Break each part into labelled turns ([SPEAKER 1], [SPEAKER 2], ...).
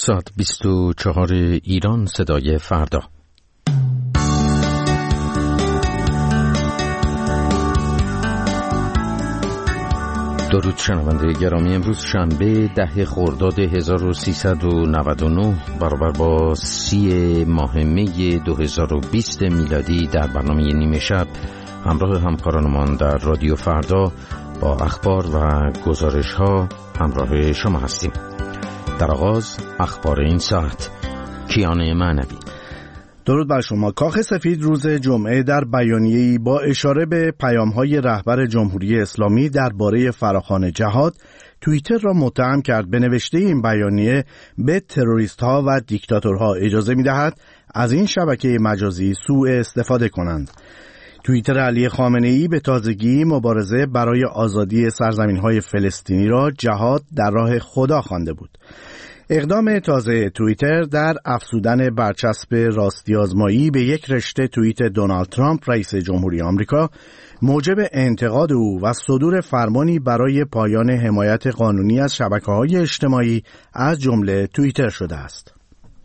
[SPEAKER 1] ساعت 24 ایران، صدای فردا. درود شنونده گرامی، امروز شنبه 10 خرداد 1399 برابر با 30 ماه می 2020 میلادی در برنامه نیمه شب همراه همکارانمان در رادیو فردا با اخبار و گزارش ها همراه شما هستیم. در آغاز اخبار این ساعت. کیان معنوی.
[SPEAKER 2] درود بر شما. کاخ سفید روز جمعه در بیانیه‌ای با اشاره به پیام‌های رهبر جمهوری اسلامی درباره فراخوان جهاد، توییتر را متهم کرد. به نوشته این بیانیه به تروریست‌ها و دیکتاتورها اجازه می‌دهد از این شبکه مجازی سوء استفاده کنند. توییتر علی خامنه‌ای به تازگی مبارزه برای آزادی سرزمین‌های فلسطینی را جهاد در راه خدا خوانده بود. اقدام تازه توییتر در افزودن برچسب راستی آزمایی به یک رشته توییت دونالد ترامپ رئیس جمهوری آمریکا موجب انتقاد او و صدور فرمانی برای پایان حمایت قانونی از شبکه‌های اجتماعی از جمله توییتر شده است.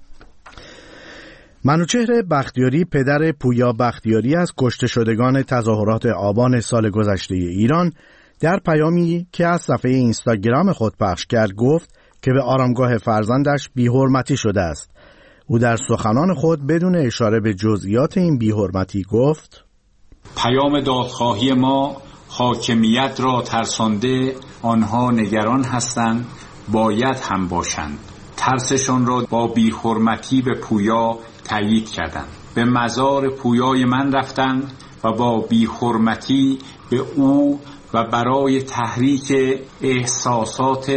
[SPEAKER 2] منوچهر بختیاری، پدر پویا بختیاری از کشته شدگان تظاهرات آبان سال گذشته ایران، در پیامی که از صفحه اینستاگرام خود پخش کرد گفت که به آرامگاه فرزندش بی‌حرمتی شده است. او در سخنان خود بدون اشاره به جزئیات این بی‌حرمتی گفت:
[SPEAKER 3] پیام دادخواهی ما حاکمیت را ترسانده، آنها نگران هستند، باید هم باشند. ترسشان را با بی‌حرمتی به پویا تایید کردند. به مزار پویای من رفتند و با بی‌حرمتی به او و برای تحریک احساسات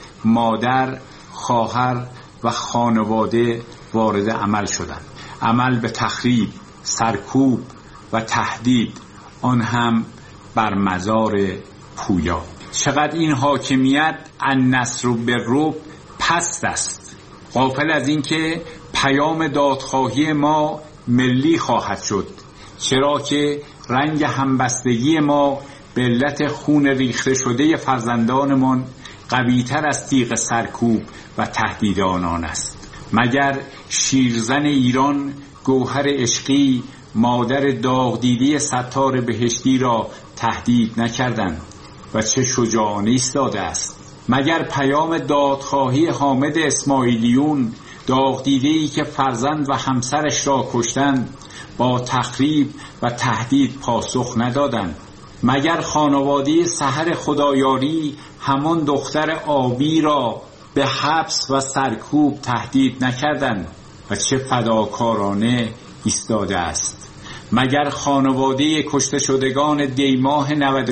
[SPEAKER 3] مادر، خواهر و خانواده وارد عمل شدند. عمل به تخریب، سرکوب و تهدید، آن هم بر مزار پویا. چقدر این حاکمیت النصر بالرعب پست است. غافل از این که پیام دادخواهی ما ملی خواهد شد، چرا که رنگ همبستگی ما به علت خون ریخته شده فرزندانمان قوی‌تر از تیغ سرکوب و تهدید آنان است. مگر شیرزن ایران، گوهر عشقی، مادر داغ دیده ستار بهشتی را تهدید نکردند و چه شجاعانه ایستاده است؟ مگر پیام دادخواهی حامد اسماعیلیون، داغ دیده‌ای که فرزند و همسرش را کشتند، با تخریب و تهدید پاسخ ندادند؟ مگر خانواده سحر خدایاری همان دختر آبی را به حبس و سرکوب تهدید نکردند و چه فداکارانه ایستاده است؟ مگر خانواده کشته شدگان دی ماه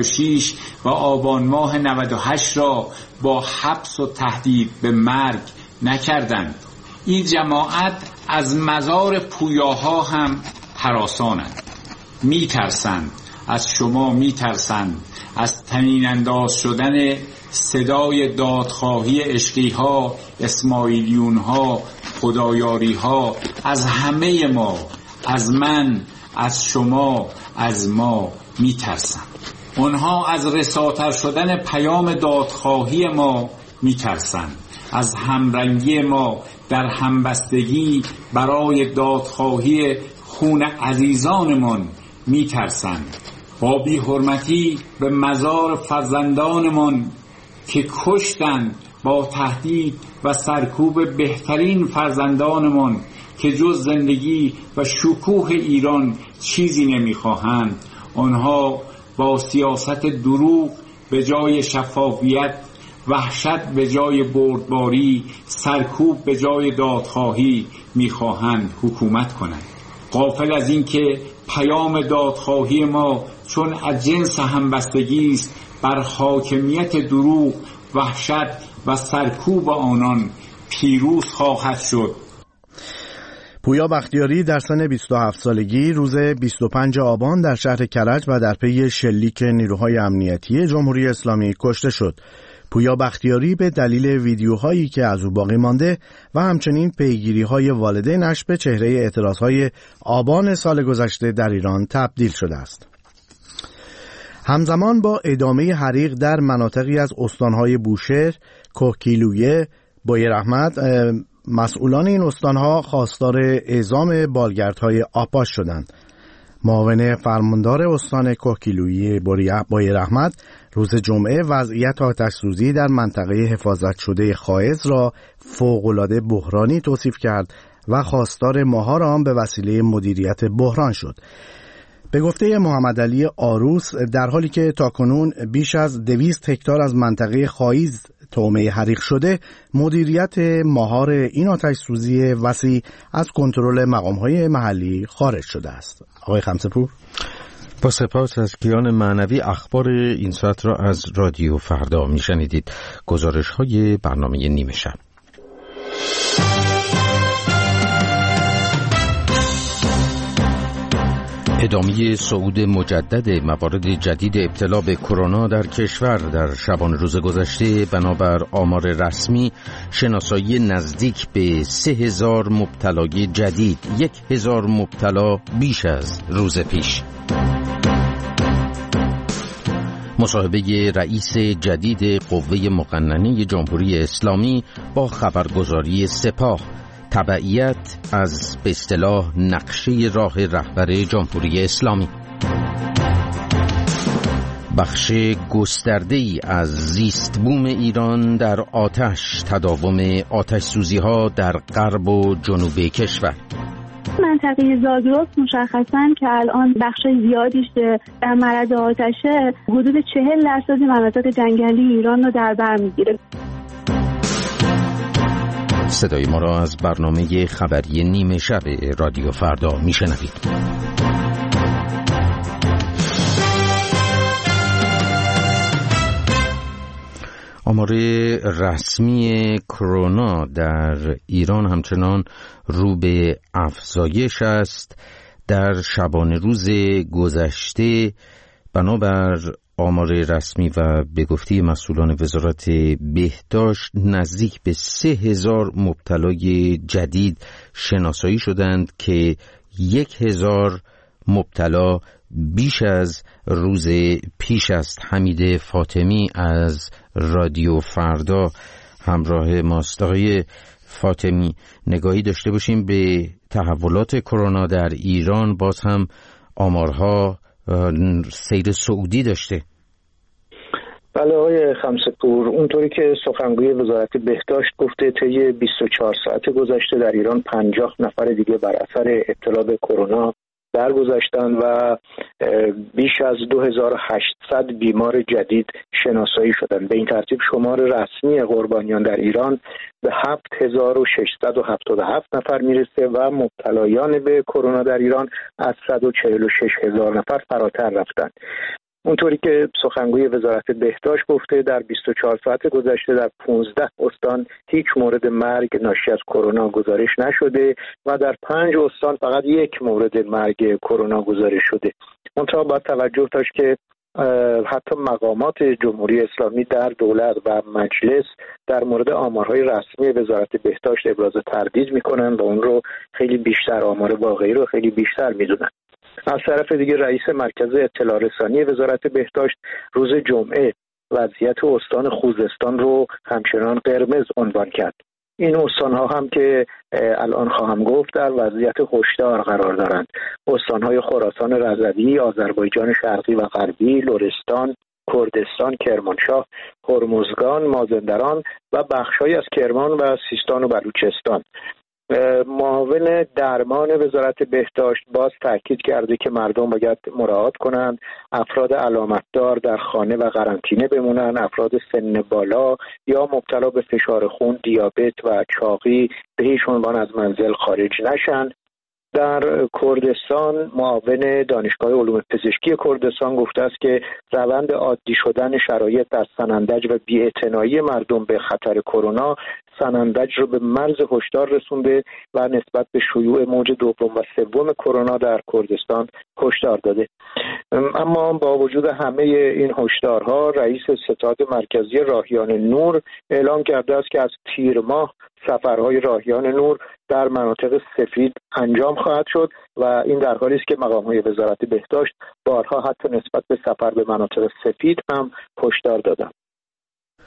[SPEAKER 3] 96 و آبان ماه 98 را با حبس و تهدید به مرگ نکردند؟ این جماعت از مزار پویاها هم هراسانند. میترسند از شما، میترسند از طنین انداز شدن صدای دادخواهی عشقی ها، اسماعیلیون ها، خدایاری ها، از همه ما، از من، از شما، از ما میترسند. آنها از رساتر شدن پیام دادخواهی ما میترسند، از همرنگی ما در همبستگی برای دادخواهی خون عزیزانمان میترسند. با بی‌حرمتی به مزار فرزندانمان که کشتند، با تهدید و سرکوب بهترین فرزندانمان که جز زندگی و شکوه ایران چیزی نمیخواهند، آنها با سیاست دروغ به جای شفافیت، وحشت به جای بردباری، سرکوب به جای دادخواهی میخواهند حکومت کنند. غافل از این که پیام دادخواهی ما چون از جنس همبستگی است، بر حاکمیت دروغ، وحشت و سرکوب آنان پیروز خواهد شد.
[SPEAKER 2] پویا بختیاری در سن 27 سالگی روز 25 آبان در شهر کرج و در پی شلیک نیروهای امنیتی جمهوری اسلامی کشته شد. پویا بختیاری به دلیل ویدیوهایی که از او باقی مانده و همچنین پیگیری‌های والدینش به چهره اعتراضهای آبان سال گذشته در ایران تبدیل شده است. همزمان با ادامه حریق در مناطقی از استانهای بوشهر، کوهگیلویه، بویراحمد مسئولان این استانها خواستار اعزام بالگردهای آبپاش شدند. معاون فرماندار استان کوهگیلویی بای رحمت روز جمعه وضعیت آتش‌سوزی در منطقه حفاظت شده خائض را فوق‌العاده بحرانی توصیف کرد و خواستار مهار آن به وسیله مدیریت بحران شد. به گفته محمد علی آروس، در حالی که تاکنون بیش از 200 هکتار از منطقه خائض طعمه حریق شده، مدیریت مهار این آتش‌سوزی وسیع از کنترل مقام‌های محلی خارج شده است. آقای خمسه‌پور،
[SPEAKER 1] با سپاس از کیان معنوی. اخبار این ساعت را از رادیو فردا میشنیدید. گزارش‌های برنامه نیمه شب. ادامه صعود مجدد موارد جدید ابتلا به کرونا در کشور در شبان روز گذشته بنابر آمار رسمی شناسایی نزدیک به 3000 مبتلای جدید، 1000 مبتلا بیش از روز پیش. مصاحبه رئیس جدید قوه مقننه جمهوری اسلامی با خبرگزاری سپاه، تبعیت از به اصطلاح نقشه راه رهبر جمهوری اسلامی. بخش گسترده‌ای از زیست بوم ایران در آتش، تداوم آتش سوزی ها در غرب و جنوب کشور.
[SPEAKER 4] منطقه زاگرس مشخصاً که الان بخش زیادیش در معرض آتشه، حدود 40% مناطق جنگلی ایران رو در بر میگیره.
[SPEAKER 1] صدای ما را از برنامه خبری نیمه شب رادیو فردا میشنوید. آمار رسمی کرونا در ایران همچنان رو به افزایش است. در شبانه روز گذشته بنابر آمار رسمی و به گفته مسئولان وزارت بهداشت نزدیک به 3000 مبتلای جدید شناسایی شدند که 1000 مبتلا بیش از روز پیش است. حمید فاطمی از رادیو فردا همراه ماست. آقای فاطمی، نگاهی داشته باشیم به تحولات کرونا در ایران. باز هم آمارها سیر صعودی داشته.
[SPEAKER 5] بله آقای خمسه‌پور، اونطوری که سخنگوی وزارت بهداشت گفته طی 24 ساعت گذشته در ایران 50 نفر دیگه بر اثر ابتلا به کرونا درگذشتن و بیش از 2800 بیمار جدید شناسایی شدند. به این ترتیب شمار رسمی قربانیان در ایران به 7677 نفر میرسه و مبتلایان به کرونا در ایران از 146000 نفر فراتر رفتند. اونطوری که سخنگوی وزارت بهداشت گفته در 24 ساعت گذشته در 15 استان هیچ مورد مرگ ناشی از کرونا گزارش نشده و در 5 استان فقط یک مورد مرگ کرونا گزارش شده. منتها باید توجه داشت که حتی مقامات جمهوری اسلامی در دولت و مجلس در مورد آمارهای رسمی وزارت بهداشت ابراز تردید میکنن و اون رو خیلی بیشتر، آمار واقعی رو خیلی بیشتر میدونن. از طرف دیگه رئیس مرکز اطلاع رسانی وزارت بهداشت روز جمعه وضعیت استان خوزستان رو همچنان قرمز عنوان کرد. این استان‌ها هم که الان خواهم گفت در وضعیت هشدار قرار دارند. استان‌های خراسان رضوی، آذربایجان شرقی و غربی، لرستان، کردستان، کرمانشاه، هرمزگان، مازندران و بخش‌هایی از کرمان و سیستان و بلوچستان. معاون درمان وزارت بهداشت باز تاکید کرده که مردم باید مراعات کنند، افراد علامتدار در خانه و قرنطینه بمونن، افراد سن بالا یا مبتلا به فشار خون، دیابت و چاقی به هیچ عنوان از منزل خارج نشن. در کردستان معاون دانشگاه علوم پزشکی کردستان گفته است که روند عادی شدن شرایط در سنندج و بی‌اعتنایی مردم به خطر کرونا سنندج رو به مرز هشدار رسونده و نسبت به شیوع موج دوم و سوم کرونا در کردستان هشدار داده. اما با وجود همه این هشدارها رئیس ستاد مرکزی راهیان نور اعلام کرده است که از تیر ماه سفرهای راهیان نور در مناطق سفید انجام خواهد شد و این در حالی است که مقام‌های وزارت بهداشت بارها حتی نسبت به سفر به مناطق سفید هم هشدار دادند.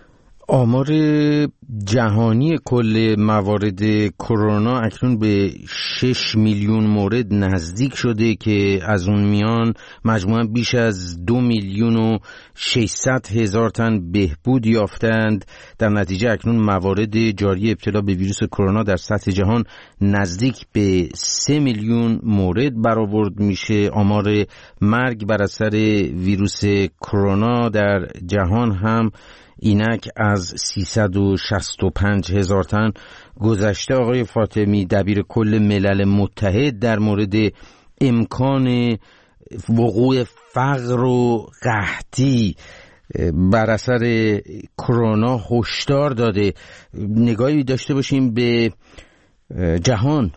[SPEAKER 1] آمار جهانی کل موارد کرونا اکنون به 6 میلیون مورد نزدیک شده که از اون میان مجموعاً بیش از 2,600,000 تن بهبود یافتند. در نتیجه اکنون موارد جاری ابتلا به ویروس کرونا در سطح جهان نزدیک به 3 میلیون مورد برآورد میشه. آمار مرگ بر اثر ویروس کرونا در جهان هم اینک از 365,000 تن گذشته. آقای فاطمی، دبیر کل ملل متحد در مورد امکان وقوع فقر و قحطی بر اثر کرونا هشدار داده. نگاهی داشته باشیم به جهان.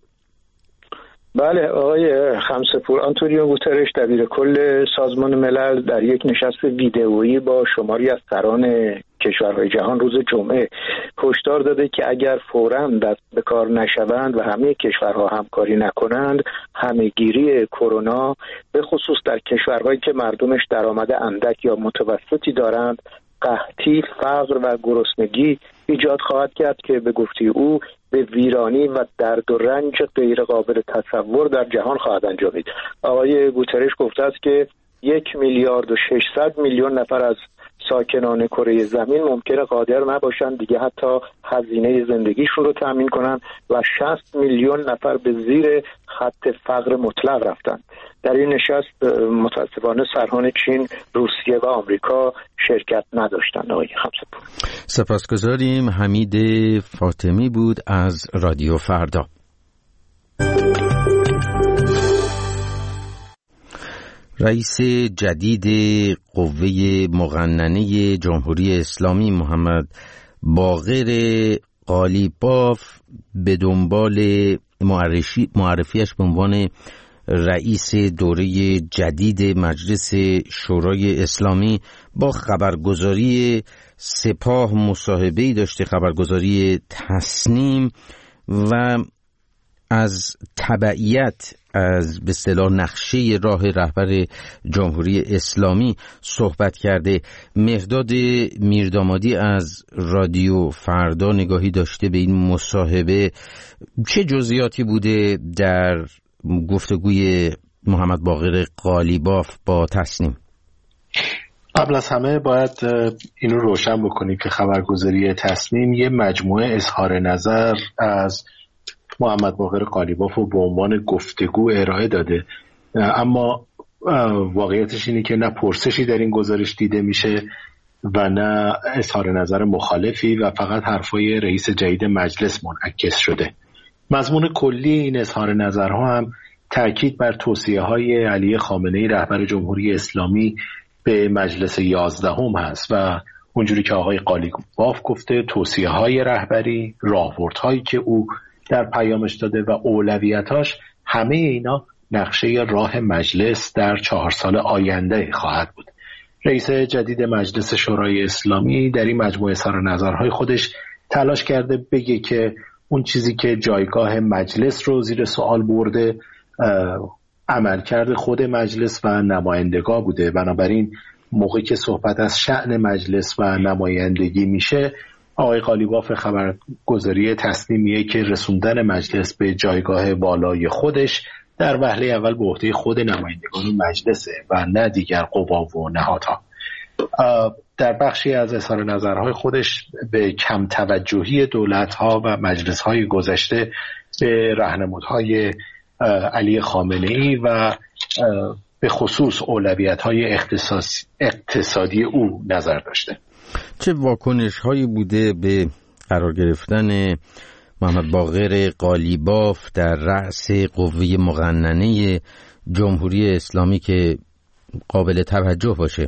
[SPEAKER 5] بله آقای خمسه‌پور، آنتونیو گوترش دبیر کل سازمان ملل در یک نشست ویدئویی با شماری از سران کشورهای جهان روز جمعه هشدار داده که اگر فوراً دست به کار نشوند و همه کشورها همکاری نکنند، همه‌گیری کرونا به خصوص در کشورهایی که مردمش درآمد اندک یا متوسطی دارند، قحطی، فقر و گرسنگی ایجاد خواهد کرد که به گفته او به ویرانی و درد و رنج غیر قابل تصور در جهان خواهد انجامید. آقای گوترش گفته است که 1,600,000,000 نفر از ساکنان کره زمین ممکنه قادر نباشند دیگه حتی هزینه زندگیشون رو تامین کنن و 60 میلیون نفر به زیر خط فقر مطلق رفتن. در این نشست متاسفانه سران چین، روسیه و آمریکا شرکت نداشتند. آقای خمسه‌پور،
[SPEAKER 1] سپاسگزاریم. حمید فاطمی بود از رادیو فردا. رئیس جدید قوه مقننه جمهوری اسلامی محمد باقر قالیباف به دنبال معرفیش به عنوان رئیس دوره جدید مجلس شورای اسلامی با خبرگزاری سپاه مصاحبه‌ای داشته، خبرگزاری تصنیم، و از تبعیت از به اصطلاح نقشه راه رهبر جمهوری اسلامی صحبت کرده. مهرداد میردامادی از رادیو فردا نگاهی داشته به این مصاحبه. چه جزئیاتی بوده در گفتگوی محمد باقر قالیباف با تصنیم؟
[SPEAKER 6] قبل از همه باید اینو روشن بکنیم که خبرگزاری تصنیم یه مجموعه اظهار نظر از محمد باقر قالیباف رو به عنوان گفتگو ارائه داده، اما واقعیتش اینه که نه پرسشی در این گزارش دیده میشه و نه اظهار نظر مخالفی و فقط حرفای رئیس جدید مجلس منعکس شده. مضمون کلی این اظهار نظرها هم تأکید بر توصیه‌های علی خامنه‌ای رهبر جمهوری اسلامی به مجلس 11 هست و اونجوری که آقای قالیباف گفته توصیه‌های رهبری، راهبردهایی که او در پیامش داده و اولویتاش، همه اینا نقشه راه مجلس در 4 سال آینده خواهد بود. رئیس جدید مجلس شورای اسلامی در این مجموعه اظهار نظرهای خودش تلاش کرده بگه که اون چیزی که جایگاه مجلس رو زیر سوال برده عملکرد خود مجلس و نمایندگاه بوده. بنابراین موقعی که صحبت از شأن مجلس و نمایندگی میشه، آقای قالیباف خبرگزاری تصنیمیه که رسوندن مجلس به جایگاه بالای خودش در وهله اول به عهده خود نمایندگان مجلسه و نه دیگر قوا و نهادها. در بخشی از اظهار نظرهای خودش به کم توجهی دولت‌ها و مجلس‌های گذشته به راهنمودهای علی خامنه‌ای و به خصوص اولویت‌های اقتصادی او نظر داشته.
[SPEAKER 1] چه واکنش‌هایی بوده به قرار گرفتن محمد باقر قالیباف در رأس قوه مقننه جمهوری اسلامی که قابل توجه باشه؟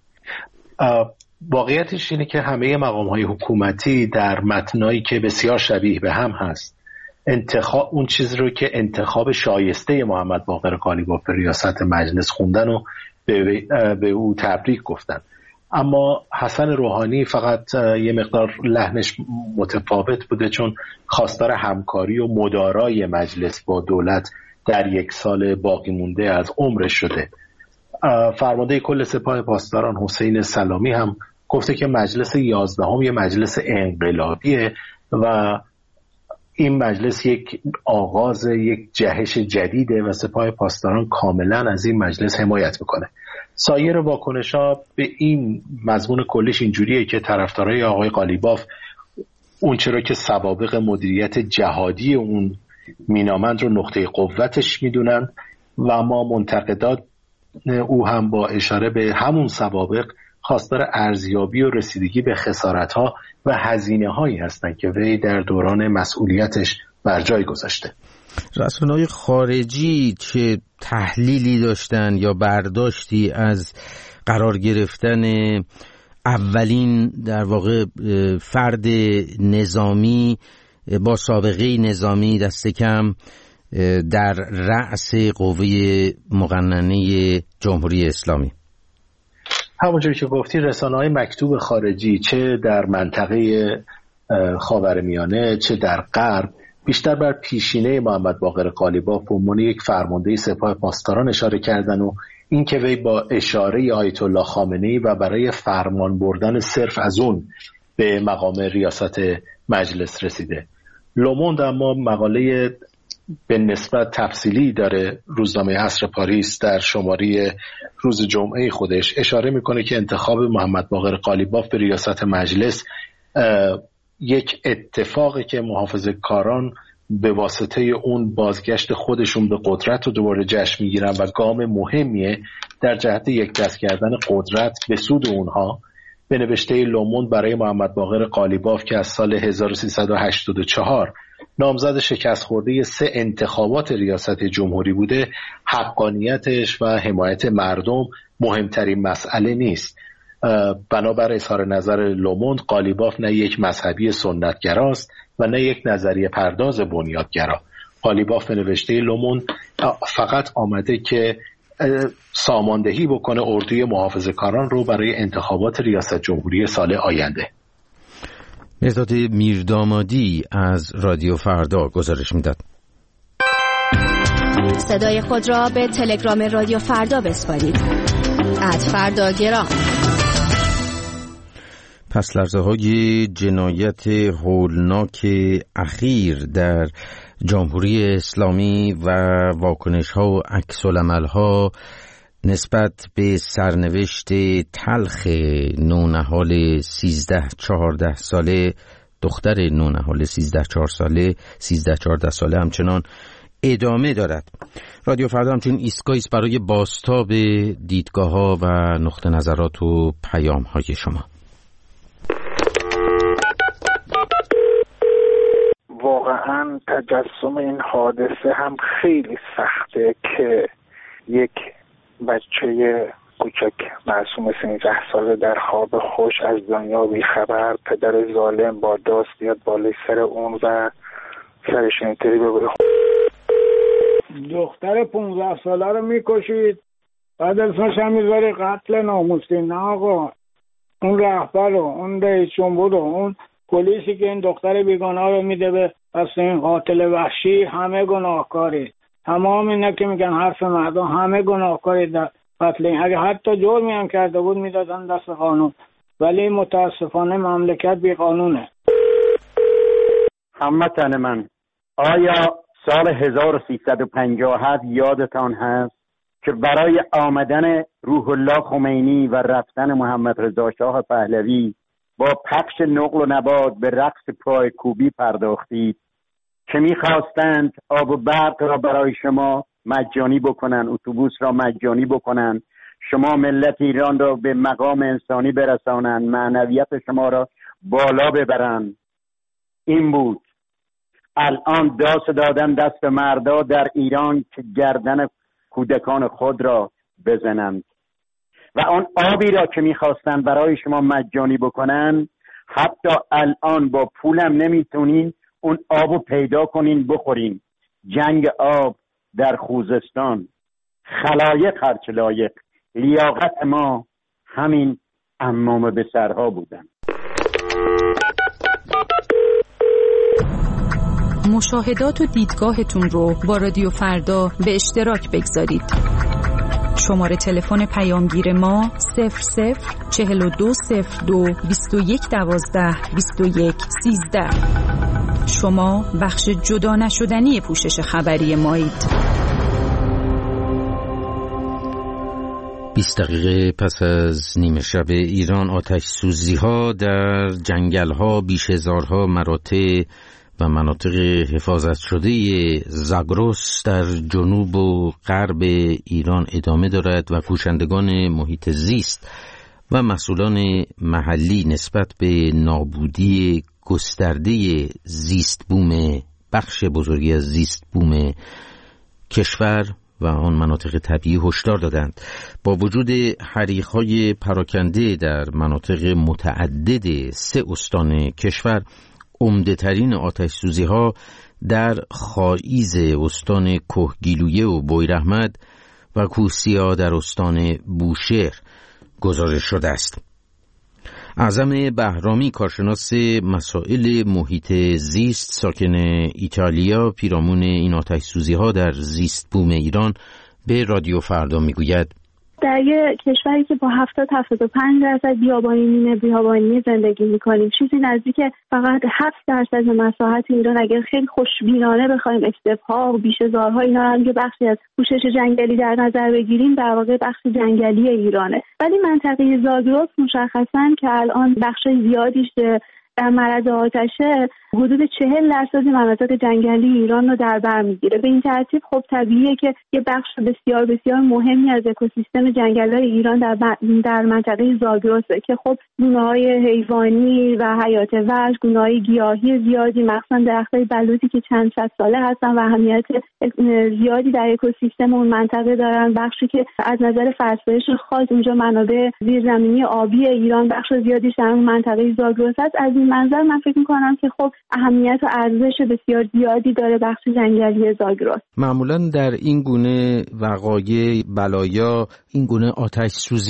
[SPEAKER 6] واقعیتش اینه که همه مقام‌های حکومتی در متنایی که بسیار شبیه به هم هست اون چیز رو که انتخاب شایسته محمد باقر قالیباف به ریاست مجلس خوندن و به او تبریک گفتن، اما حسن روحانی فقط یه مقدار لحنش متفاوت بوده، چون خواستار همکاری و مدارای مجلس با دولت در 1 سال باقی مونده از عمرش شده. فرمانده کل سپاه پاسداران حسین سلامی هم گفته که مجلس 11 یه مجلس انقلابیه و این مجلس یک آغاز یک جهش جدیده و سپاه پاسداران کاملا از این مجلس حمایت میکنه. سایر واکنش‌ها به این مضمون کلیش اینجوریه که طرفدارای آقای قالیباف اون چرا که سوابق مدیریت جهادی اون مینامند رو نقطه قوتش میدونن و ما منتقدات او هم با اشاره به همون سوابق خواستار ارزیابی و رسیدگی به خسارت‌ها و هزینه‌هایی هستند که وی در دوران مسئولیتش بر جای گذاشته.
[SPEAKER 1] رسانه‌های خارجی چه تحلیلی داشتن یا برداشتی از قرار گرفتن اولین در واقع فرد نظامی با سابقه نظامی دست کم در رأس قوه مقننه جمهوری اسلامی؟
[SPEAKER 6] همونجوری که گفتی رسانه‌های مکتوب خارجی چه در منطقه خاورمیانه چه در غرب بیشتر بر پیشینه محمد باقر قالیباف به عنوان یک فرمانده سپاه پاسداران اشاره کردن و این که وی با اشاره آیت الله خامنه‌ای و برای فرمان بردن صرف از اون به مقام ریاست مجلس رسیده. لوموند اما مقاله به نسبت تفصیلی داره، روزنامه عصر پاریس در شماره روز جمعه خودش اشاره میکنه که انتخاب محمد باقر قالیباف به ریاست مجلس یک اتفاقی که محافظه‌کاران به واسطه اون بازگشت خودشون به قدرت رو دوباره جشن میگیرن و گام مهمیه در جهت یک دست کردن قدرت به سود اونها. به نوشته لوموند برای محمد باقر قالیباف که از سال 1384 نامزد شکست خورده 3 انتخابات ریاست جمهوری بوده، حقانیتش و حمایت مردم مهمترین مسئله نیست. بنابر اظهار نظر لوموند قالیباف نه یک مذهبی سنتگراست و نه یک نظریه پرداز بنیادگرا. قالیباف به نوشته لوموند فقط آمده که ساماندهی بکنه اردوی محافظه‌کاران رو برای انتخابات ریاست جمهوری سال آینده.
[SPEAKER 1] مرداد میردامادی از رادیو فردا گزارش میداد.
[SPEAKER 7] صدای خود را به تلگرام رادیو فردا بسپارید. @فرداگرام.
[SPEAKER 1] پس لرزه‌های جنایت هولناک اخیر در جمهوری اسلامی و واکنش‌ها و عکس‌العمل‌ها نسبت به سرنوشت تلخ نونهال 13-14 ساله، دختر نونهال 13-14 ساله همچنان ادامه دارد. رادیو فردا همچنین ایستگاهی است برای بازتاب دیدگاه‌ها و نقطه نظرات و پیام‌های شما.
[SPEAKER 5] واقعا تجسم این حادثه هم خیلی سخته که یک بچه کوچک معصوم 13 ساله در خواب خوش از دنیا بیخبر، پدر ظالم با داست بیاد بالای سر اون و سرش اینطوری ببره.
[SPEAKER 8] دختر 15 ساله رو میکشید، بعد اسمش هم میذاری قتل ناموسی. نه آقا، اون رهبر رو، اون رئیس جمهور رو، اون پلیسی که این دختر بیگناه رو میده به دست این قاتل وحشی، همه گناهکاری. تمام اینا که میگن حرف مردم، همه گناهکاری در قتل این. اگه حتی جرمی هم کرده بود میدادن دست قانون، ولی متاسفانه مملکت بی قانونه.
[SPEAKER 9] هموطن من، آیا سال 1357 یادتان هست که برای آمدن روح الله خمینی و رفتن محمد رضا شاه پهلوی با پخش نقل و نبات به رقص پایکوبی پرداختید که می‌خواستند آب و برق را برای شما مجانی بکنن، اتوبوس را مجانی بکنن، شما ملت ایران را به مقام انسانی برسانن، معنویت شما را بالا ببرن. این بود. الان دست دادن دست مردا در ایران که گردن کودکان خود را بزنند و آن آبی را که میخواستن برای شما مجانی بکنن، حتی الان با پولم نمیتونین اون آبو پیدا کنین بخورین. جنگ آب در خوزستان، خلایق هرچه لایق، لیاقت ما همین عمامه به سرها بودن.
[SPEAKER 10] مشاهدات و دیدگاهتون رو با رادیو فردا به اشتراک بگذارید. شماره تلفن پیامگیر ما 00420221122113. شما بخش جدا نشدنی پوشش خبری مایید.
[SPEAKER 1] 20 دقیقه پس از نیمه شب ایران آتش سوزی ها در جنگل ها، بیشهزارها مراتع و مناطق حفاظت شده زاگرس در جنوب و غرب ایران ادامه دارد و کوشندگان محیط زیست و مسئولان محلی نسبت به نابودی گسترده زیست بوم، بخش بزرگی از زیست بوم کشور و آن مناطق طبیعی هشدار دادند. با وجود حریق‌های پراکنده در مناطق متعدد 3 استان کشور، عمده‌ترین آتش‌سوزی‌ها در خاییز استان کهگیلویه و بویراحمد و کوهسیا در استان بوشهر گزارش شده است. اعظم بهرامی، کارشناس مسائل محیط زیست ساکن ایتالیا، پیرامون این آتش‌سوزی‌ها در زیست بوم ایران به رادیو فردا میگوید:
[SPEAKER 4] در یک کشوری که با 70-75% بیابانی، نیمه بیابانی زندگی میکنیم، چیزی نزدیک فقط 7% مساحت ایران اگر خیلی خوشبینانه بخوایم استپ‌ها و بیشهزارها اینا هم که بخشی از پوشش جنگلی در نظر بگیریم، در واقع بخش جنگلی ایرانه. ولی منطقه زاگرس مشخصاً که الان بخش زیادیش در معرض آتشه، حدود 40% مناطق جنگلی ایران رو در بر میگیره. به این ترتیب خب طبیعیه که یه بخش بسیار بسیار مهمی از اکوسیستم جنگل‌های ایران در منطقه زاگرسه که خب گونه‌های حیوانی و حیات وحش، گونه‌های گیاهی زیادی، مخصوصا درخت‌های بلوطی که چند صد ساله هستن و اهمیت زیادی در اکوسیستم اون منطقه دارن. بخشی که از نظر فرسایش خاص اونجا منابع زیرزمینی آبی ایران بخش زیادیش در اون منطقه زاگرس است. از این منظر من فکر می‌کنم که خب اهمیت و ارزش بسیار زیادی داره بخش جنگلی زاگرس.
[SPEAKER 1] معمولاً در این گونه وقایع بلایا، این گونه آتش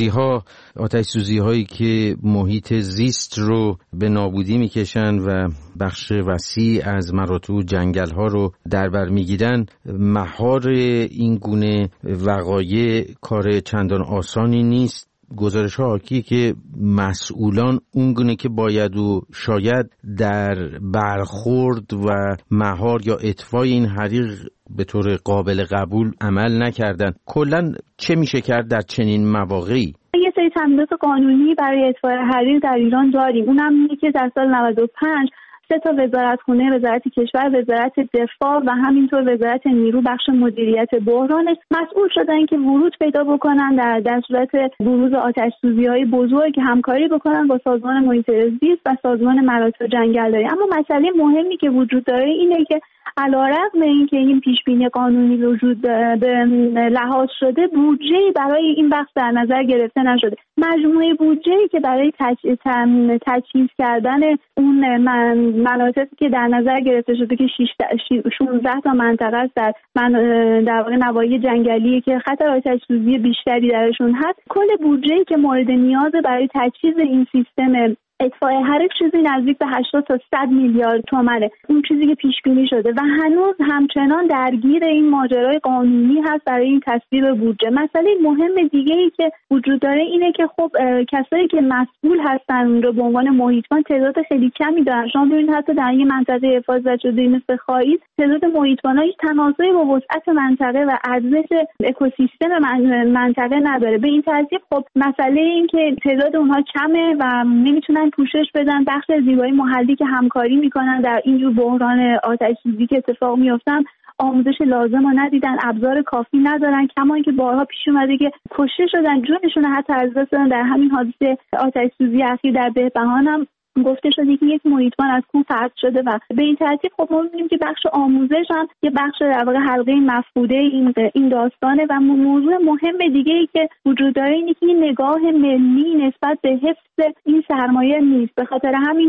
[SPEAKER 1] سوزی هایی که محیط زیست رو به نابودی میکشن و بخش وسیع از مراتع و جنگل ها رو در بر میگیرن، مهار این گونه وقایع کار چندان آسانی نیست. گزارش ها حاکیه که مسئولان اونگونه که باید و شاید در برخورد و مهار یا اطفای این حریق به طور قابل قبول عمل نکردن. کلاً چه میشه کرد در چنین مواقعی؟
[SPEAKER 4] یه سری تمدیدات قانونی برای اطفای حریق در ایران داریم. اونم اینه که در سال 95 3 تا وزارتخونه، وزارت کشور، وزارت دفاع و همینطور وزارت نیرو بخش مدیریت بحران مسئول شدن که ورود پیدا بکنن در صورت بروز آتش‌سوزی‌های بزرگ، همکاری بکنن با سازمان محیط زیست و سازمان مراتع جنگلداری. اما مسئله مهمی که وجود داره اینه که علیرغم اینکه این پیشبینی قانونی وجود به لحاظ شده، بودجه‌ای برای این بخش در نظر گرفته نشده. مجموعه بودجه‌ای که برای تجهیز کردن اون مناطقی که در نظر گرفته شده که 16 تا منطقه است در واقع نواحی جنگلی که خطر آتش‌سوزی بیشتری درشون هست، کل بودجه‌ای که مورد نیاز برای تجهیز این سیستم اطفای حریق چیزی نزدیک به 80 تا 100 میلیارد تومانه. اون چیزی که پیش بینی شده و هنوز همچنان درگیر این ماجرای قانونی هست برای این تصویب بودجه. مسئله مهم دیگه‌ای که وجود داره اینه که خب کسایی که مسئول هستن اون رو به عنوان محیطبان تعداد خیلی کمی دارن. شما ببینید حتی در این منطقه حفاظت شده مثل خاییز تعداد محیطبان‌ها هیچ تناسبی با وسعت منطقه و ارزش اکوسیستم منطقه نداره. به این ترتیب خب مسئله این که تعداد اونها کمه و نمیتونن پوشش بدن بخش زیبایی محلی که همکاری میکنن در اینجور بحران آتش‌سوزی که اتفاق میافتن آموزش لازم رو ندیدن، ابزار کافی ندارن، کما اینکه بارها پیش اومده که کشته شدن، جونشون حتی از دست دادن. در همین حادثه آتش‌سوزی اخیر در بهبهان هم گفته شده که یک محیطبان از کوه پرت شده و به این ترتیب خب ما می‌بینیم که بخش آموزش هم یه بخش در واقع حلقه مفقوده این داستانه. و موضوع مهم دیگه‌ای که وجود داره اینه که نگاه ملی نسبت به حفظ این سرمایه نیست. به خاطر همین خب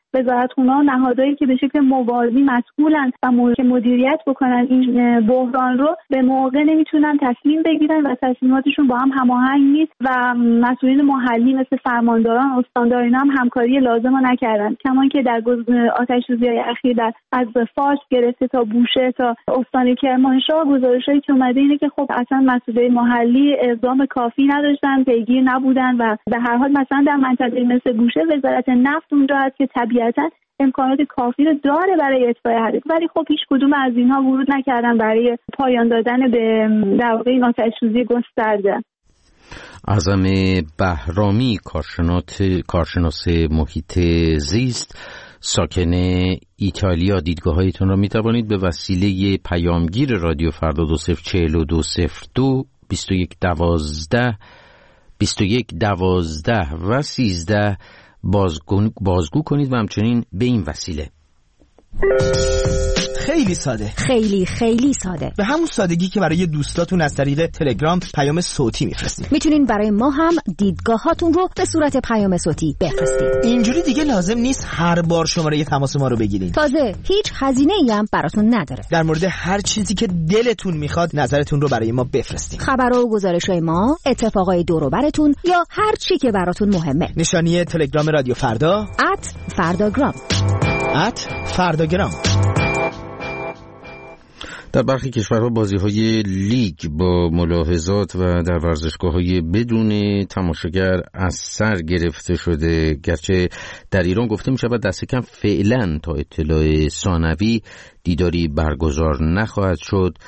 [SPEAKER 4] وزارتخونه‌ها و نهادهایی که به شکل موازی مسئولن و مدیریت بکنن این بحران رو به موقع نمیتونن تصمیم بگیرن و تصمیماتشون با هم هماهنگ نیست و مسئولین محلی مثل فرمانداران، استاندار اینا هم همکاری لازم رو نکردن. کمان که در آتش‌سوزی‌های اخیر از فارس گرفته تا بوشه تا استان کرمانشاه گزارشایی که اومده اینه که خب اصلا مسئولین محلی اقدام کافی نداشتن، پیگیر نبودن و به هر حال مثلا در منطقه مثل بوشه وزارت نفت اونجا هست که طبیعتاً امکانات کافی رو داره برای اطفاء حریق، ولی خب هیچ کدوم از اینها ورود نکردن برای پایان دادن به در واقع این آتش‌سوزی گسترده.
[SPEAKER 1] اعظم بهرامی کارشناس محیط زیست ساکن ایتالیا، دیدگاه‌هایتون را می‌توانید به وسیله پیامگیر رادیو فردا 204202 2112 2112 و 13 بازگو کنید و همچنین به این وسیله.
[SPEAKER 11] خیلی ساده،
[SPEAKER 7] خیلی ساده،
[SPEAKER 11] به همون سادگی که برای دوستاتون از طریق تلگرام پیام صوتی میفرستید.
[SPEAKER 7] میتونین برای ما هم دیدگاهاتون رو به صورت پیام صوتی بفرستید.
[SPEAKER 11] اینجوری دیگه لازم نیست هر بار شماره تماس ما رو بگیرین.
[SPEAKER 7] تازه هیچ هزینه‌ای هم براتون نداره.
[SPEAKER 11] در مورد هر چیزی که دلتون میخواد نظرتون رو برای ما بفرستید.
[SPEAKER 7] خبرها و گزارش‌های ما، اتفاقای دور و برتون یا هر چی که براتون مهمه.
[SPEAKER 11] نشانی تلگرام رادیو فردا @فرداگرام.
[SPEAKER 1] در برخی کشورها بازی‌های لیگ با ملاحظات و در ورزشگاه‌های بدون تماشاگر از سر گرفته شده، گرچه در ایران گفته می‌شود دست کم فعلا تا اطلاع ثانوی دیداری برگزار نخواهد شد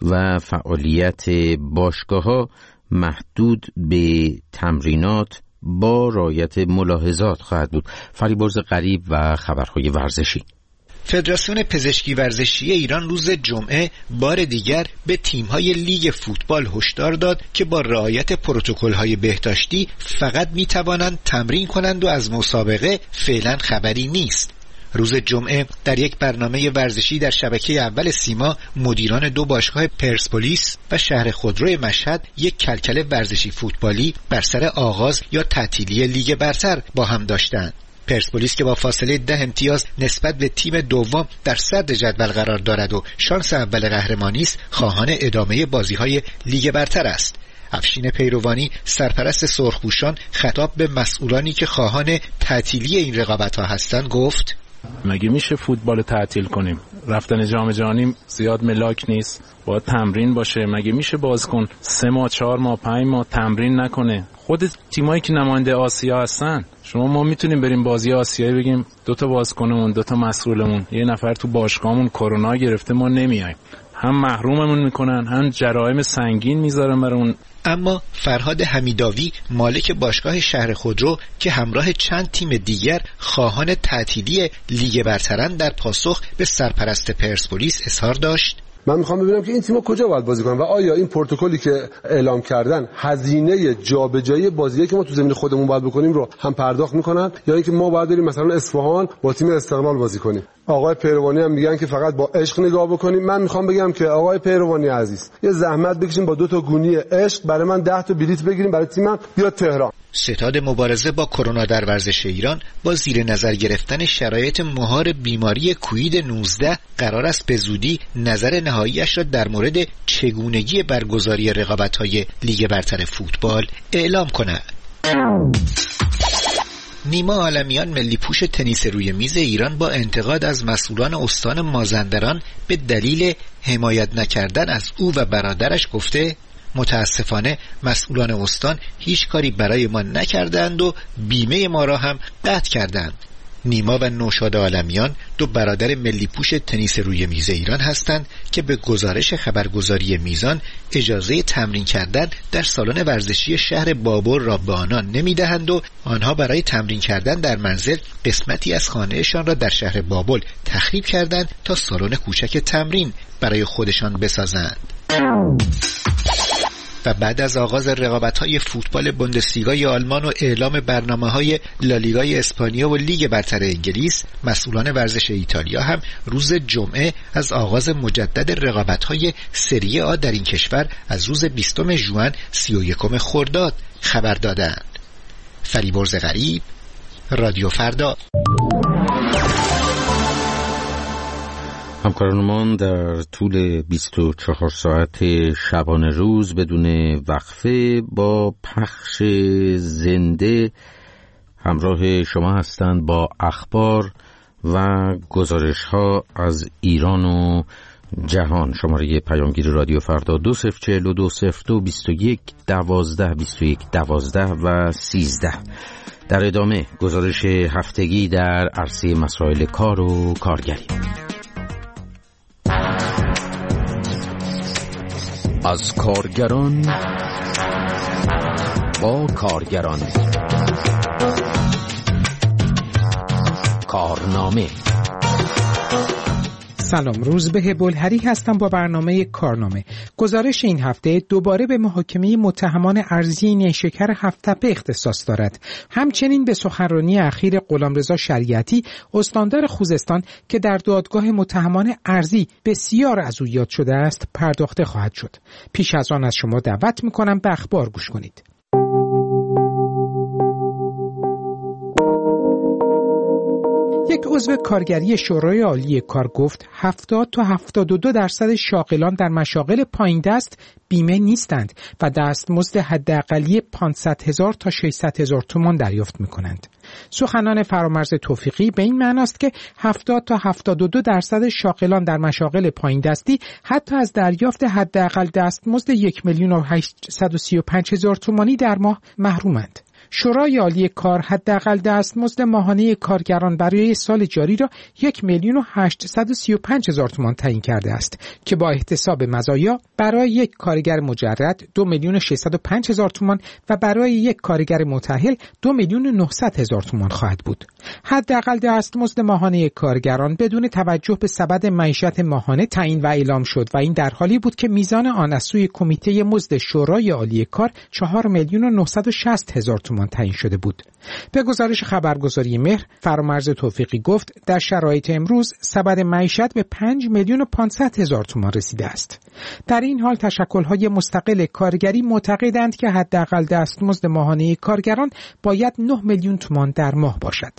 [SPEAKER 1] و فعالیت باشگاه‌ها محدود به تمرینات با رعایت ملاحظات خواهد بود. فریبرز غریب و خبرهای ورزشی.
[SPEAKER 12] فدراسیون پزشکی ورزشی ایران روز جمعه بار دیگر به تیم‌های لیگ فوتبال هشدار داد که با رعایت پروتکل‌های بهداشتی فقط می‌توانند تمرین کنند و از مسابقه فعلا خبری نیست. روز جمعه در یک برنامه ورزشی در شبکه اول سیما مدیران دو باشگاه پرسپولیس و شهر خودرو مشهد یک کلکل ورزشی فوتبالی بر سر آغاز یا تعطیلی لیگ برتر با هم داشتند. پرسپولیس که با فاصله 10 امتیاز نسبت به تیم دوم در صدر جدول قرار دارد و شانس اول قهرمانی است، خواهان ادامه بازی‌های لیگ برتر است. افشین پیروانی سرپرست سرخپوشان خطاب به مسئولانی که خواهان تعطیلی این رقابت‌ها هستند گفت:
[SPEAKER 13] مگه میشه فوتبال تعطیل کنیم؟ رفتن جام جهانی زیاد ملاک نیست، باید تمرین باشه. مگه میشه بازیکن 3 ماه 4 ماه 5 ماه تمرین نکنه؟ خود تیمایی که نماینده آسیا هستن، ما میتونیم بریم بازی آسیایی بگیم 2 تا بازیکنمون 2 تا مسئولمون یه نفر تو باشگاهمون کرونا گرفته ما نمیایم، هم محروممون میکنن هم جرایم سنگین میذارن برامون.
[SPEAKER 12] اما فرهاد حمیداوی مالک باشگاه شهر خودرو که همراه چند تیم دیگر خواهان تعطیلی لیگ برترن در پاسخ به سرپرست پرسپولیس اظهار داشت:
[SPEAKER 14] من میخوام ببینم که این تیم‌ها کجا باید بازی کنن و آیا این پروتکلی که اعلام کردن هزینه جابجایی بازیایی که ما تو زمین خودمون باید بکنیم رو هم پرداخت میکنن یا اینکه ما باید بریم مثلا اصفهان با تیم استقلال بازی کنیم. آقای پیروانی هم میگن که فقط با عشق نگاه بکنیم. من میخوام بگم که آقای پیروانی عزیز یه زحمت بکشیم با 2 تا گونی عشق برای من 10 تا بلیت بگیریم برای تیمم بیا تهران.
[SPEAKER 12] ستاد مبارزه با کرونا در ورزش ایران با زیر نظر گرفتن شرایط مهار بیماری کووید 19 قرار است به زودی نظر نهاییش را در مورد چگونگی برگزاری رقابت‌های لیگ برتر فوتبال اعلام کند. نیما عالمیان ملی پوش تنیس روی میز ایران با انتقاد از مسئولان استان مازندران به دلیل حمایت نکردن از او و برادرش گفته: متاسفانه مسئولان استان هیچ کاری برای ما نکردند و بیمه ما را هم قطع کردند. نیما و نوشاد عالمیان 2 برادر ملی پوش تنیس روی میز ایران هستند که به گزارش خبرگزاری میزان اجازه تمرین کردن در سالن ورزشی شهر بابل را به آنان نمیدهند و آنها برای تمرین کردن در منزل قسمتی از خانهشان را در شهر بابل تخریب کردند تا سالن کوچک تمرین برای خودشان بسازند. و بعد از آغاز رقابت‌های فوتبال بوندسلیگای آلمان و اعلام برنامه‌های لالیگای اسپانیا و لیگ برتر انگلیس، مسئولان ورزش ایتالیا هم روز جمعه از آغاز مجدد رقابت‌های سری آ در این کشور از روز 20 ژوئن 31 خرداد خبر دادند. فریبرز غریب، رادیو فردا.
[SPEAKER 1] همکارانمان در طول 24 ساعت شبانه روز بدون وقفه با پخش زنده همراه شما هستند با اخبار و گزارش‌ها از ایران و جهان. شماره پیامگیر رادیو فردا 20420221122112 و 13. در ادامه گزارش هفتگی در عرصه مسائل کار و کارگری. از کارگران با کارگران، کارنامه.
[SPEAKER 15] سلام، روزبه بلهری هستم با برنامه کارنامه. گزارش این هفته دوباره به محاکمه متهمان ارزی نیشکر هفت‌تپه اختصاص دارد. همچنین به سخنرانی اخیر غلامرضا شریعتی استاندار خوزستان که در دادگاه متهمان ارزی بسیار از او یاد شده است پرداخته خواهد شد. پیش از آن از شما دعوت می‌کنم به اخبار گوش کنید. یک عضو کارگری شورای عالی کار گفت 70 تا 72% شاغلان در مشاغل پایین دست بیمه نیستند و دستمزد حداقلی 500,000 تا 600,000 تومان دریافت می‌کنند. سخنان فرامرز توفیقی به این معنی است که 70 تا 72% شاغلان در مشاغل پایین دستی حتی از دریافت حداقل دستمزد 1,835,000 تومانی در ماه محرومند. شورای عالی کار حداقل دستمزد ماهانه کارگران برای سال جاری را 1,835,000 تومان تعیین کرده است که با احتساب مزایا برای یک کارگر مجرد 2,605,000 تومان و برای یک کارگر متأهل 2,900,000 تومان خواهد بود. حداقل دستمزد ماهانه کارگران بدون توجه به سبد معیشت ماهانه تعیین و اعلام شد و این در حالی بود که میزان آن از سوی کمیته مزد شورای عالی کار 4,960,000 تومان تعیین شده بود. به گزارش خبرگزاری مهر، فرامرز توفیقی گفت در شرایط امروز سبد معیشت به 5,500,000 تومان رسیده است. در این حال تشکل‌های مستقل کارگری معتقدند که حداقل دستمزد ماهانه کارگران باید 9 میلیون تومان در ماه باشد.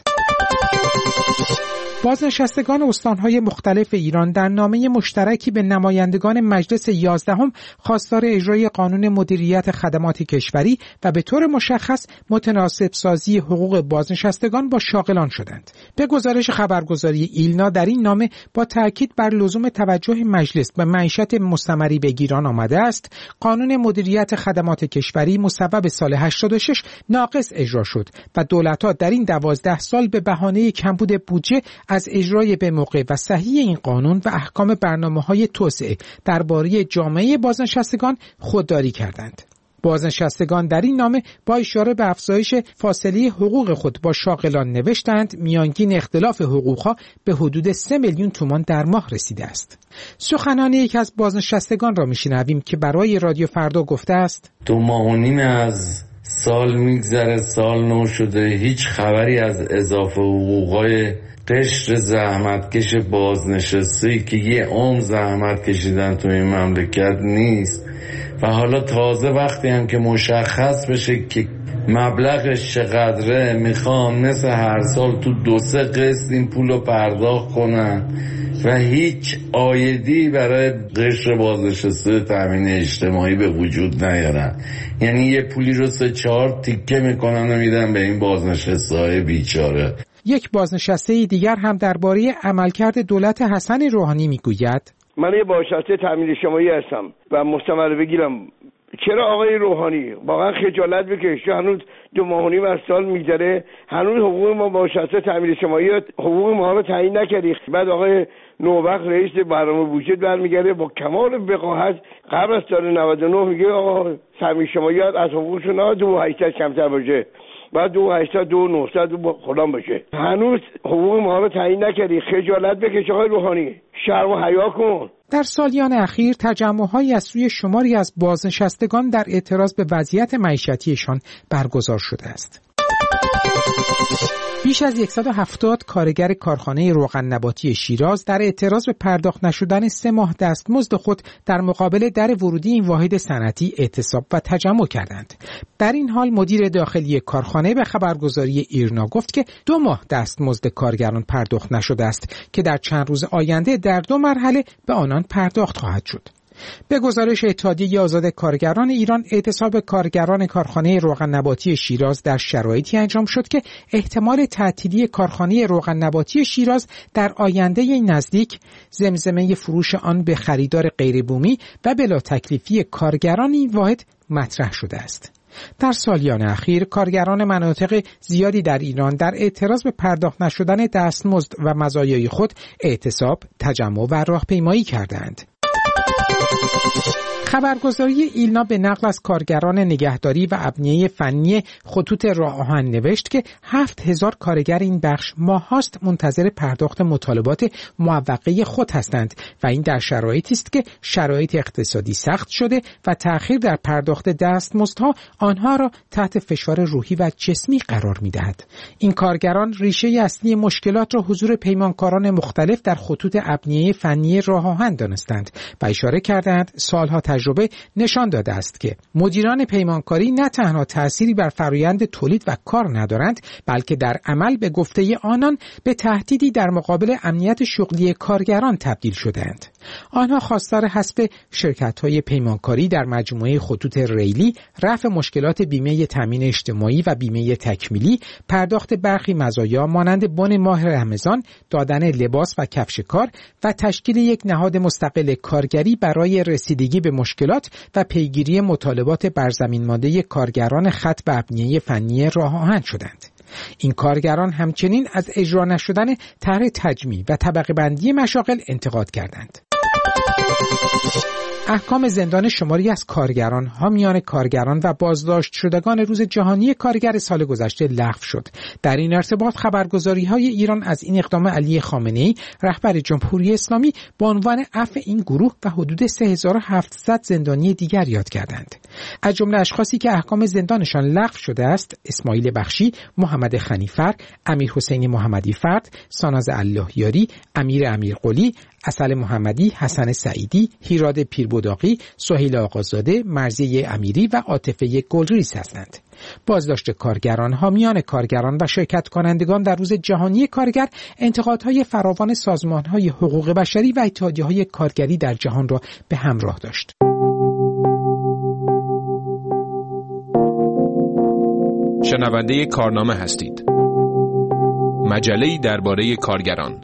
[SPEAKER 15] بازنشستگان استان‌های مختلف ایران در نامه مشترکی به نمایندگان مجلس 11 خواستار اجرای قانون مدیریت خدمات کشوری و به طور مشخص متناسب سازی حقوق بازنشستگان با شاغلان شدند. به گزارش خبرگزاری ایلنا در این نامه با تاکید بر لزوم توجه مجلس به معیشت مستمری به گیران آمده است، قانون مدیریت خدمات کشوری مصوب سال 86 ناقص اجرا شد و دولت‌ها در این 12 سال به بهانه کمبود بودجه از اجرای به موقع و صحیح این قانون و احکام برنامه‌های توسعه درباره جامعه بازنشستگان خودداری کردند. بازنشستگان در این نامه با اشاره به افزایش فاصله حقوق خود با شاغلان نوشتند میانگین اختلاف حقوقها به حدود 3 میلیون تومان در ماه رسیده است. سخنان یکی از بازنشستگان را میشنویم که برای رادیو فردا گفته است
[SPEAKER 16] 2 ماه و نیم از سال میگذره، سال نو شده، هیچ خبری از اضافه حقوقای قشر زحمتکش بازنشسته که یه عمر زحمت کشیدن تو این مملکت نیست و حالا تازه وقتی هم که مشخص بشه که مبلغش چقدره میخوان مثل هر سال تو 2-3 قسط این پولو پرداخت کنن و هیچ عایدی برای قشر بازنشسته تامین اجتماعی به وجود نیارن. یعنی یه پولی رو 3-4 تیکه میکنن و میدن به این بازنشسته بیچاره.
[SPEAKER 15] یک بازنشسته دیگر هم درباره عملکرد دولت حسن روحانی میگوید
[SPEAKER 17] من یه بازنشسته تامین اجتماعی هستم و مستمر بگیرم. چرا آقای روحانی واقعا خجالت بکش، هنوز 2 ماه و نیم از سال میگذره هنوز حقوق ما بازنشسته تامین اجتماعی حقوق ما رو تعیین نکردی. بعد آقای نوبخت رئیس برنامه بودجه برمیگرده با کمال وقاحت قبل از سال 99 میگه آقا تامین اجتماعی از حقوقشون نه 2,800 کمتر باشه، بعد 2,800 2,900 خودم باشه. هنوز حقوق ما رو تعیین نکردی. خجالت بکش آقای روحانی، شرم و حیا کن.
[SPEAKER 15] در سالیان اخیر تجمع‌هایی از سوی شماری از بازنشستگان در اعتراض به وضعیت معیشتیشان برگزار شده است. بیش از 170 کارگر کارخانه روغن نباتی شیراز در اعتراض به پرداخت نشدن 3 ماه دستمزد خود در مقابل در ورودی این واحد صنعتی اعتصاب و تجمع کردند. در این حال مدیر داخلی کارخانه به خبرگزاری ایرنا گفت که 2 ماه دستمزد کارگران پرداخت نشده است که در چند روز آینده در 2 مرحله به آنان پرداخت خواهد شد. به گزارش اتحادیه آزاد کارگران ایران، اعتصاب کارگران کارخانه روغن نباتی شیراز در شرایطی انجام شد که احتمال تعطیلی کارخانه روغن نباتی شیراز در آینده نزدیک، زمزمه فروش آن به خریدار غیربومی و بلا تکلیفی کارگران این واحد مطرح شده است. در سالیان اخیر کارگران مناطق زیادی در ایران در اعتراض به پرداخت نشدن دستمزد و مزایای خود اعتصاب، تجمع و راهپیمایی کردند. خبرگزاری ایلنا به نقل از کارگران نگهداری و ابنیه فنی خطوط راه آهن نوشت که 7000 کارگر این بخش ماهاست منتظر پرداخت مطالبات معوقه خود هستند و این در شرایطی است که شرایط اقتصادی سخت شده و تأخیر در پرداخت دستمزدها آنها را تحت فشار روحی و جسمی قرار می‌دهد. این کارگران ریشه اصلی مشکلات را حضور پیمانکاران مختلف در خطوط ابنیه فنی راه آهن دانستند و اشاره کردند سالها تجربه نشان داده است که مدیران پیمانکاری نه تنها تأثیری بر فرآیند تولید و کار ندارند، بلکه در عمل به گفته آنان به تهدیدی در مقابل امنیت شغلی کارگران تبدیل شدند. آنها خواستار حذف شرکت‌های پیمانکاری در مجموعه خطوط ریلی، رفع مشکلات بیمه تامین اجتماعی و بیمه تکمیلی، پرداخت برخی مزایا مانند بن ماه رمضان، دادن لباس و کفش کار و تشکیل یک نهاد مستقل کارگری برای رسیدگی به مشکلات و پیگیری مطالبات برزمین مانده کارگران خط و ابنیه فنی راه آهن شدند. این کارگران همچنین از اجرا نشدن طرح تجمیع و طبقه بندی مشاغل انتقاد کردند. احکام زندان شماری از کارگران، حامیان کارگران و بازداشت شدگان روز جهانی کارگر سال گذشته لغو شد. در این ارتباط خبرگزاری‌های ایران از این اقدام علی خامنه‌ای رهبر جمهوری اسلامی به عنوان عفو این گروه و حدود 3700 زندانی دیگر یاد کردند. از جمله اشخاصی که احکام زندانشان لغو شده است، اسماعیل بخشی، محمد خنیفر، امیر حسین محمدی فرد، ساناز اللهیاری، امیر امیرقلی، عسل محمدی، حسن سعیدی، هیراد پیربداقی، سهیل آقازاده، مرضیه امیری و عاطفه گلریز هستند. بازداشت کارگران، حامیان کارگران و شرکت کنندگان در روز جهانی کارگر انتقادهای فراوان سازمانهای حقوق بشری و اتحادیه‌های کارگری در جهان را به همراه داشت.
[SPEAKER 18] شنونده کارنامه هستید. مجله‌ای درباره کارگران.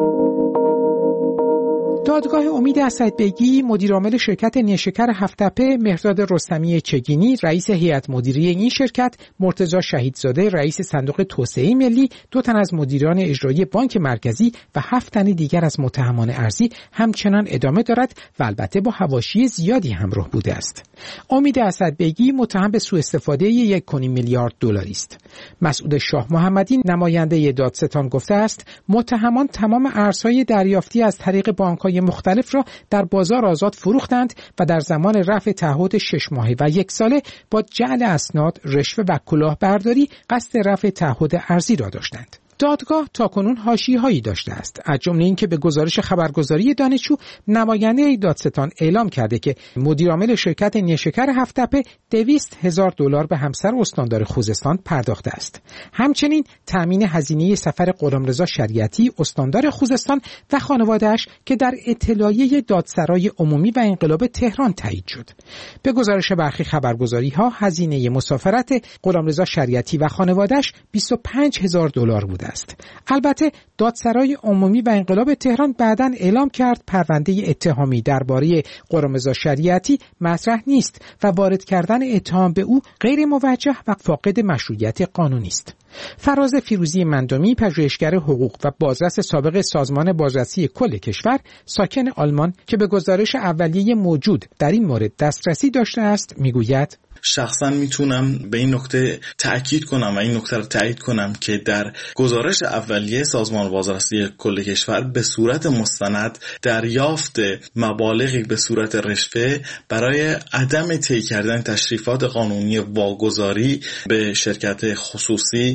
[SPEAKER 15] دادگاه امید اسدبگی، مدیرعامل شرکت نیشکر هفت‌تپه، مهرداد رستمی چگینی، رئیس هیئت مدیره این شرکت، مرتضی شهیدزاده، رئیس صندوق توسعه ملی، 2 تن از مدیران اجرایی بانک مرکزی و 7 تن دیگر از متهمان ارضی همچنان ادامه دارد و البته با حواشی زیادی همراه بوده است. امید اسدبگی متهم به سوء استفاده 1.5 میلیارد دلاری است. مسعود شاه محمدی، نماینده دادستان، گفته است متهمان تمام ارزهای دریافتی از طریق بانک‌های مختلف را در بازار آزاد فروختند و در زمان رفع تعهد 6 ماهه و 1 ساله با جعل اسناد، رشوه و کلاهبرداری قصد رفع تعهد ارزی را داشتند. دادگاه تاکنون حاشیه‌هایی داشته است، از جمله اینکه به گزارش خبرگزاری دانشجو نماینده دادستان اعلام کرده که مدیرعامل شرکت نیشکر هفت‌تپه $200,000 به همسر استاندار خوزستان پرداخته است. همچنین تأمین هزینه سفر غلامرضا شریعتی استاندار خوزستان و خانواده‌اش که در اطلاعیه دادسرای عمومی و انقلاب تهران تایید شد. به گزارش برخی خبرگزاری‌ها هزینه مسافرت غلامرضا شریعتی و خانواده‌اش $25,000 بوده است. البته دادسرای عمومی و انقلاب تهران بعداً اعلام کرد پرونده اتهامی درباره غلامرضا شریعتی مطرح نیست و وارد کردن اتهام به او غیر موجه و فاقد مشروعیت قانونی است. فراز فیروزی مندمی، پژوهشگر حقوق و بازرس سابق سازمان بازرسی کل کشور، ساکن آلمان که به گزارش اولیه موجود در این مورد دسترسی داشته است، میگوید
[SPEAKER 19] شخصا میتونم به این نکته تأکید کنم و این نکته رو تایید کنم که در گزارش اولیه سازمان بازرسی کل کشور به صورت مستند دریافت مبالغی به صورت رشوه برای عدم طی کردن تشریفات قانونی واگذاری به شرکت خصوصی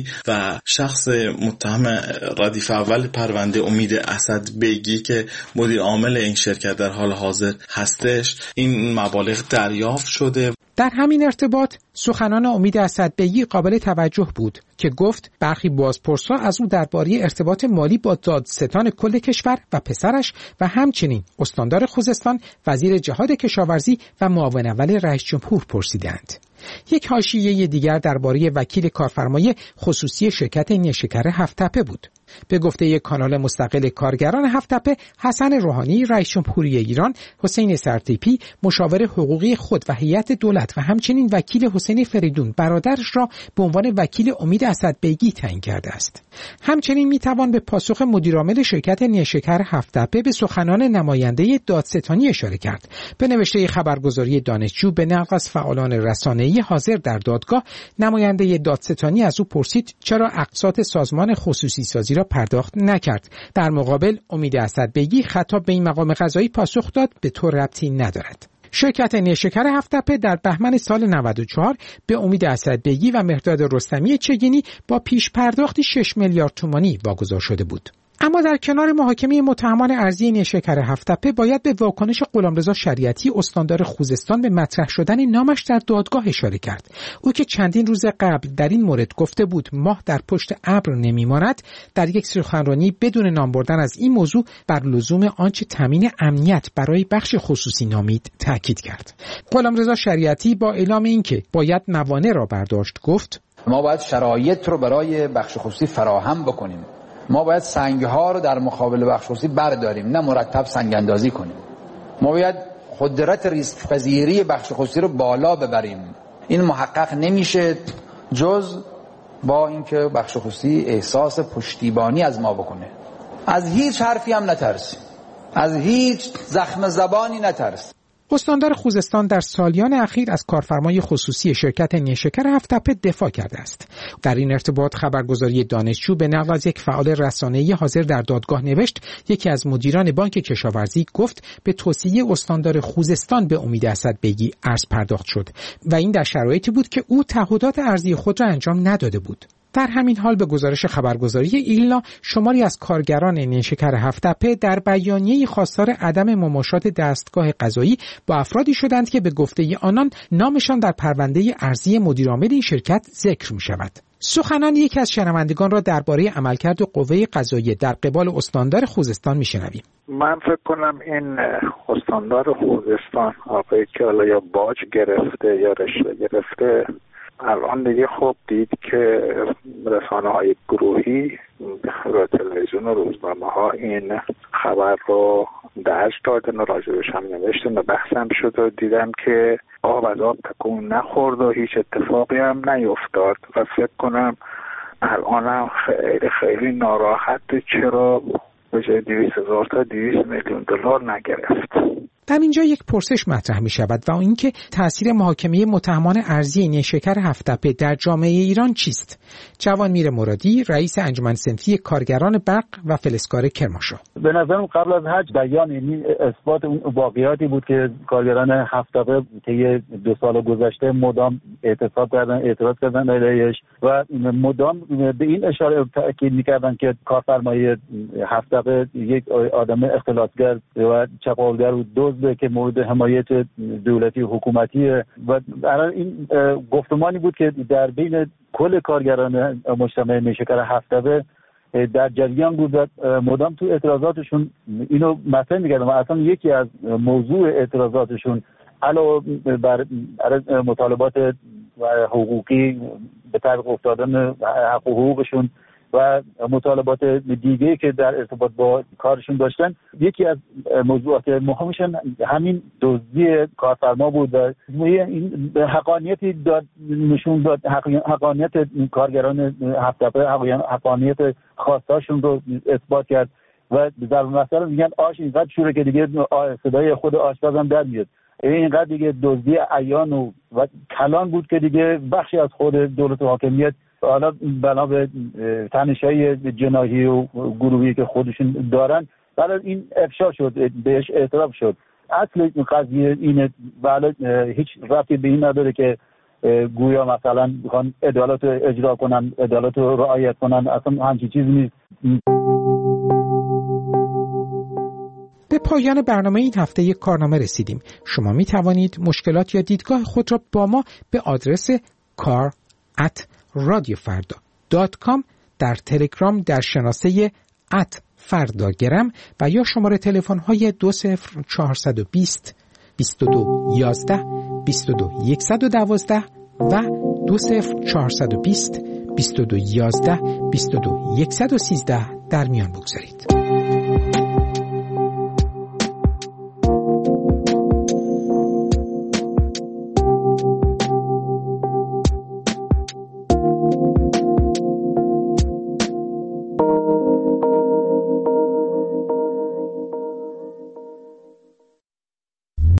[SPEAKER 19] و شخص متهم ردیف اول پرونده امید اسدبیگی که مدیر عامل این شرکت در حال حاضر هستش این مبالغ دریافت شده.
[SPEAKER 15] در همین ارتباط سخنان امید اسدبیگی قابل توجه بود که گفت برخی بازپرس‌ها از او درباره ارتباط مالی با دادستان کل کشور و پسرش و همچنین استاندار خوزستان، وزیر جهاد کشاورزی و معاون اول رئیس جمهور پرسیدند. یک حاشیه دیگر درباره وکیل کارفرمای خصوصی شرکت نیشکر هفت‌تپه بود. به گفته یک کانال مستقل کارگران هفت‌تپه، حسن روحانی رئیس جمهوری ایران، حسین سرتیپی مشاور حقوقی خود و هیئت دولت و همچنین وکیل حسین فریدون برادرش را به عنوان وکیل امید اسدبیگی تعیین کرده است. همچنین میتوان به پاسخ مدیرعامل شرکت نیشکر هفت‌تپه به سخنان نماینده دادستانی اشاره کرد. به نوشته خبرگزاری دانشجو به نقل از فعالان رسانه‌ای حاضر در دادگاه، نماینده دادستانی از او پرسید چرا اقساط سازمان خصوصی سازی را پرداخت نکرد. در مقابل امید اسدبیگی خطاب به این مقام قضایی پاسخ داد به تو ربطی ندارد. شرکت نیشکر هفت‌تپه در بهمن سال 94 به امید اسدبیگی و مهرداد رستمی چگینی با پیش پرداختی 6 میلیارد تومانی واگذار شده بود. اما در کنار محاکمه متهمان ارضی نیشکر هفت‌تپه باید به واکنش غلامرضا شریعتی استاندار خوزستان به مطرح شدن نامش در دادگاه اشاره کرد. او که چندین روز قبل در این مورد گفته بود ماه در پشت ابر نمیماند، در یک سخنرانی بدون نام بردن از این موضوع بر لزوم آنچه تامین امنیت برای بخش خصوصی نامید تاکید کرد. غلامرضا شریعتی با اعلام اینکه باید موانع را برداشت گفت
[SPEAKER 20] ما باید شرایط رو برای بخش خصوصی فراهم بکنیم. ما باید سنگ‌ها رو در مقابل بخش خصوصی برداریم، نه مرتب سنگ اندازی کنیم. ما باید قدرت ریسک پذیری بخش خصوصی رو بالا ببریم. این محقق نمیشه جز با اینکه بخش خصوصی احساس پشتیبانی از ما بکنه. از هیچ حرفی هم نترسیم، از هیچ زخم زبانی نترسیم.
[SPEAKER 15] استاندار خوزستان در سالیان اخیر از کارفرمای خصوصی شرکت نیشکر هفت‌تپه دفاع کرده است. در این ارتباط خبرگزاری دانشجو به نقل از یک فعال رسانه‌ای حاضر در دادگاه نوشت یکی از مدیران بانک کشاورزی گفت به توصیه استاندار خوزستان به امید اسدبیگی ارز پرداخت شد و این در شرایطی بود که او تعهدات ارزی خود را انجام نداده بود. در همین حال به گزارش خبرگزاری ایلنا شماری از کارگران نیشکر هفت‌تپه در بیانیه‌ای خواستار عدم مماشات دستگاه قضایی با افرادی شدند که به گفته آنان نامشان در پرونده ارزی مدیرعامل این شرکت ذکر می‌شود. سخنان یکی از شنوندگان را درباره عملکرد قوه قضاییه در قبال استاندار خوزستان می‌شنویم.
[SPEAKER 21] من فکر کنم این استاندار خوزستان آقایی که حالا یا باج گرفته یا رشوه گرفته، الان دیگه خب دید که رسانه‌های گروهی و تلویزیون و روزنامه‌ها این خبر رو درج دادن و راجبش هم نوشتن و بحث هم شد و دیدم که آب از آب تکون نخورد و هیچ اتفاقی هم نیفتاد و فکر کنم الان هم خیلی خیلی ناراحت چرا به جای 200,000 تا 200 میلیون دلار نگرفت.
[SPEAKER 15] در اینجا یک پرسش مطرح می شود و این که تأثیر محاکمه متهمان ارضی نیشکر هفت‌تپه در جامعه ایران چیست؟ جوانمیر مرادی رئیس انجمن صنفی کارگران برق و فلزکار کرمانشاه:
[SPEAKER 22] به نظرم قبل از حج بیان این اثبات اون واقعیاتی بود که کارگران هفت‌تپه طی 2 سال گذشته مدام اعتراض کردن علیهش و مدام به این اشاره تاکید می‌کردن که کارفرمای هفت‌تپه یک آدم اختلاسگر و چپاولگر و دزد که مورد حمایت دولتی و حکومتی و برای این گفتمانی بود که در بین کل کارگران مجتمع نیشکر هفت‌تپه در جریان بود و مدام تو اعتراضاتشون اینو مطرح می‌کردن و اصلا یکی از موضوع اعتراضاتشون علاوه بر مطالبات حقوقی به تعویق افتادن حقوقشون و مطالبات دیگه که در ارتباط با کارشون داشتن، یکی از موضوعات مهمشون همین دزدی کارفرما بود و این حقانیتی نشون داد، حقانیت کارگران هفت‌تپه، حقانیت خواستاشون رو اثبات کرد و در مثلا میگن آش اینقدر شوره که دیگه صدای خود آشپز هم در میاد. اینقدر دیگه دزدی عیان و کلان بود که دیگه بخشی از خود دولت و حاکمیت حالا بنا به تنش‌های جناحی و گروهی که خودشون دارن برای این افشا شد، بهش اعتراف شد. اصل این قضیه اینه، بله هیچ ربطی به این نداره که گویا مثلا میخوان عدالت رو اجرا کنن، عدالت رو رعایت کنن، اصلا همچین چیزی نیست.
[SPEAKER 15] به پایان برنامه این هفته یک کارنامه رسیدیم. شما می توانید مشکلات یا دیدگاه خود را با ما به آدرس kar@radiofarda.com در تلگرام در شناسه @فرداگرم و یا شماره تلفن های 20420 22 11 22 112 و 20420 22 11 22 113 در میان بگذارید.